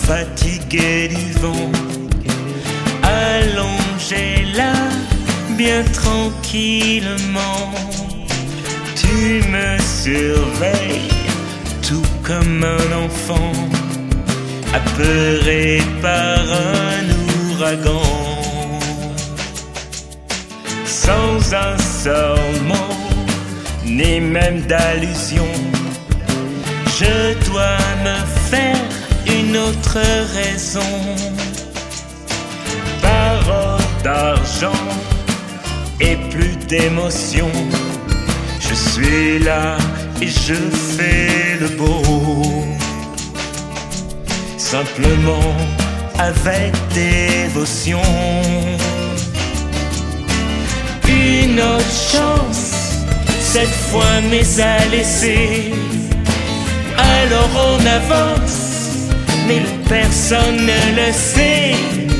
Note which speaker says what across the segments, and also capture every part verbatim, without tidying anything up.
Speaker 1: fatigué du vent, allongé là, bien tranquillement. Tu me surveilles, tout comme un enfant, apeuré par un ouragan. Sans un seul mot, ni même d'allusion, je dois me faire une autre raison. Parole d'argent et plus d'émotion, je suis là et je fais le beau, simplement avec dévotion. Une autre chance, cette fois mais à laisser. Alors on avance, mais personne ne le sait.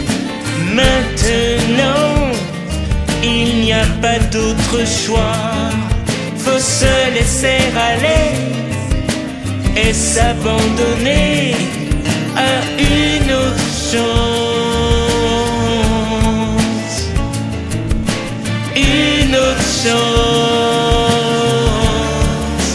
Speaker 1: Maintenant, il n'y a pas d'autre choix. Faut se laisser aller et s'abandonner à une autre chance. Une autre chance.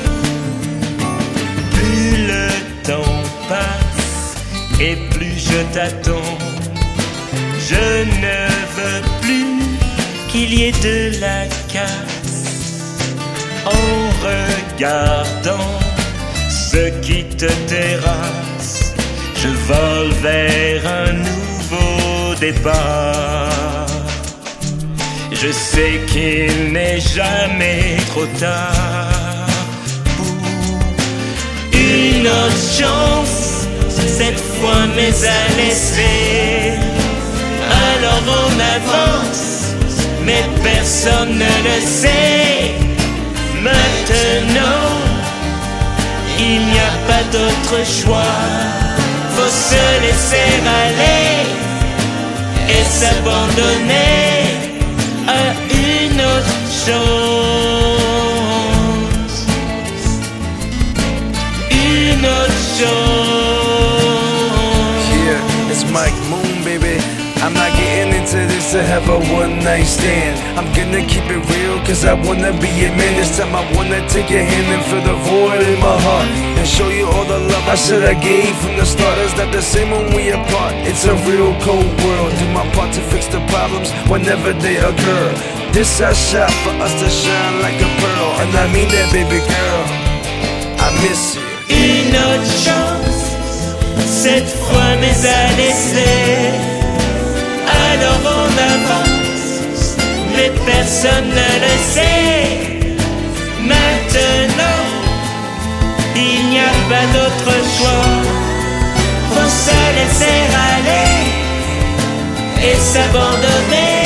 Speaker 1: Plus le temps passe et plus je t'attends, je ne veux plus qu'il y ait de la casse. En regardant ce qui te terrasse, je vole vers un nouveau départ. Je sais qu'il n'est jamais trop tard pour une autre chance, cette fois mais à laisser. Alors on avance, mais personne ne le sait. Maintenant, il n'y a pas d'autre choix. Faut se laisser aller et s'abandonner à une autre chance. Une autre chance.
Speaker 2: Yeah, it's Mike Moon, baby. I'm not getting into this to have a one night stand. I'm gonna keep it real cause I wanna be a man. This time I wanna take your hand and fill the void in my heart and show you all the love I said I gave from the start. It's not the same when we apart. It's a real cold world. Do my part to fix the problems whenever they occur. This I shot for us to shine like a pearl, and I mean that, baby girl, I miss you.
Speaker 1: Une autre chance, cette fois mais à laisser. Alors on avance, mais personne ne le sait. Maintenant, il n'y a pas d'autre choix. Faut se laisser aller et s'abandonner